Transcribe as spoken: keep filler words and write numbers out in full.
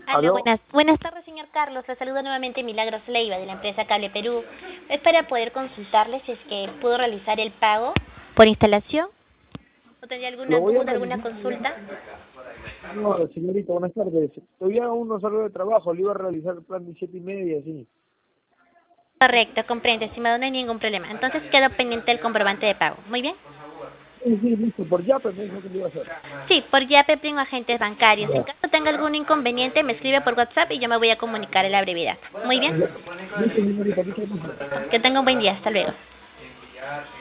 Aló, ¿Aló? buenas, buenas tardes, señor Carlos. Le saluda nuevamente Milagros Leiva de la empresa Cable Perú. Es para poder consultarle si es que pudo realizar el pago por instalación o tendría alguna Lo voy a duda, alguna realizar. consulta. No, señorita, buenas tardes. Todavía aún no salgo de trabajo, le iba a realizar el plan de siete y media, sí. Correcto, comprende, estimado, no hay ningún problema. Entonces quedó pendiente el comprobante de pago. Muy bien. Sí, sí, listo, por ya, pero me dijo que lo iba a hacer. Sí, por Yape Primo Agentes Bancarios. En Ya. caso tenga algún inconveniente, me escribe por WhatsApp y yo me voy a comunicar en la brevedad. Muy bien. Ya. Listo, señorita, muchas gracias. Que tenga un buen día. Hasta luego.